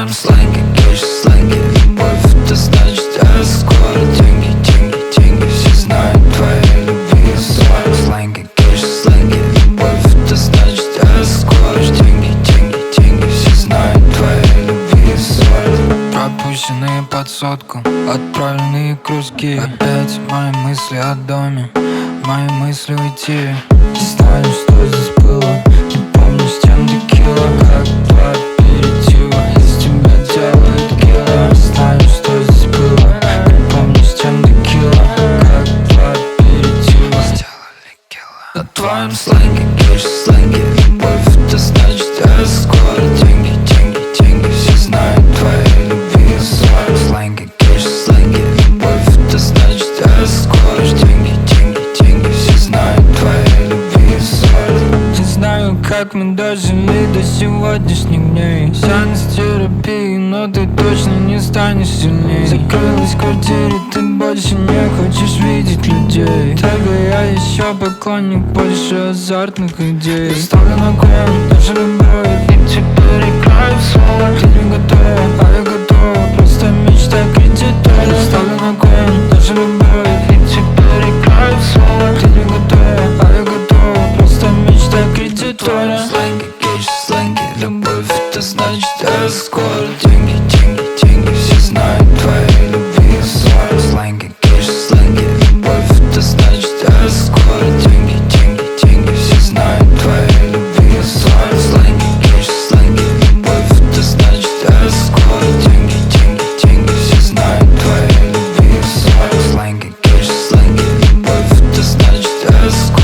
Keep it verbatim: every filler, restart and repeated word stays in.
твоем сленге кэш, сленге любовь, это значит эскорт. Деньги, деньги, деньги, все знают твоей любви. В твоем сленге кэш, сленге любовь, это значит эскорт. Деньги, деньги, деньги, все знают твоей любви. Пропущенные под сотку, отправленные кружки. Опять мои мысли о доме, мои мысли уйти. Не знаю, что здесь было, не помню, с чем текила. Как два аперитива, из тебя делают кило. Не знаю, что здесь было, не помню, с чем текила. Как два аперитива, сделали кило. На твоем сленге кэш, сленге любовь, это значит эскорт. Деньги, деньги, деньги, все знают твоей любви. В твоем сленге кэш, сленге любовь, это значит эскорт. Деньги, деньги, деньги, все знают твоей любви. Не знаю, как мы дожили до сегодняшних дней. Сеанс терапии, но ты точно не станешь сильней. Закрылась в квартире, ты больше не хочешь видеть людей. Только я еще поклонник больше азартных идей. Я ставлю на кон нашу любовь, и теперь играю в свой. Ты не готова, а я готова, просто мечта кредитора. Я ставлю на кон нашу любовь, и теперь играю в свой. Ты не готова, а я готова, просто мечта кредитора. Сленги, кэш, сленги, любовь, это значит эскорт. Деньги, деньги, деньги, все знают твоей любви. В своем сленге кэш, сленги, любовь, это значит эскорт. Деньги, деньги, деньги, все знают твоей любви. В своем сленге кэш, сленги, любовь, это значит эскорт. Деньги, деньги, деньги, все знают твоей любви. В своем сленге кэш, сленги, любовь, это значит эскорт.